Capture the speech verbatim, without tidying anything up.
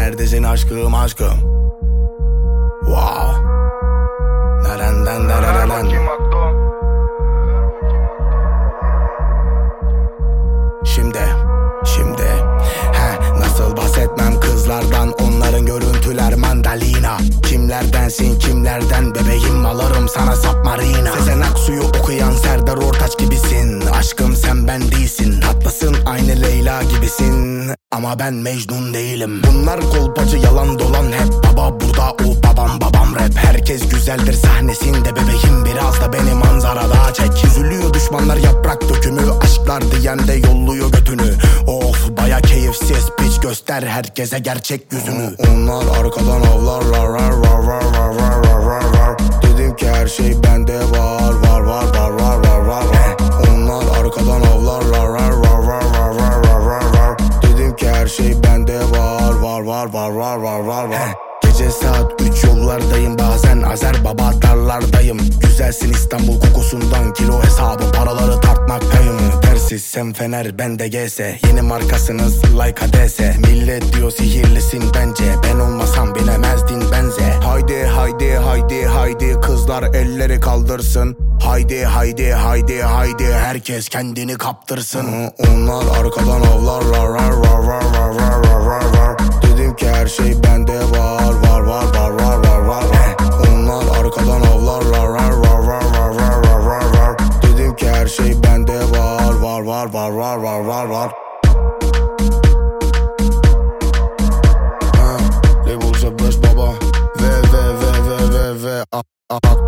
neredesin aşkım aşkım? Wow. Nereden nereden? Şimdi, şimdi he, nasıl bahsetmem kızlardan, onların görüntüler mandalina. Kimlerdensin kimlerden bebeğim, alırım sana submarina. Sezen Aksu'yu okuyan Serdar Ortaç gibisin. Aşkım sen ben değilsin, tatlısın aynı Leyla gibisin. Ama ben Mecnun değilim. Bunlar kolpacı yalan dolan hep. Baba burada o babam babam rap. Herkes güzeldir sahnesinde bebeğim, biraz da beni manzarada çek. Üzülüyor düşmanlar yaprak dökümü, aşklar diyen de yolluyor götünü. Of baya keyifsiz piç, göster herkese gerçek yüzünü. Onlar arkadan avlarlar var var var var var var var. Dedim ki her şey bende var var var var var var var. Onlar arkadan avlarlar var var var var var var var. Dedim ki her şey bende var var var var var var var var. Gece saat üç yollardayım, bazen Azer Baba darlardayım. Güzelsin İstanbul kokusundan, kilo hesabı paraları tartmaktayım. Tersiz sen Fener ben de G S, yeni markasınız like A D S. Millet diyor sihirlisin bence, ben olmasam bilemezdin benze. Haydi haydi haydi haydi kızlar elleri kaldırsın. Haydi haydi haydi haydi herkes kendini kaptırsın. Onlar arkadan avlarlar var var var var var var var. Dedim ki her şey bende var var var var var var var. Onlar arkadan avlarlar var var var var var var var var. Dedim ki her şey bende var var var var var var var var. Level C beş baba ve ve ve ve ve ve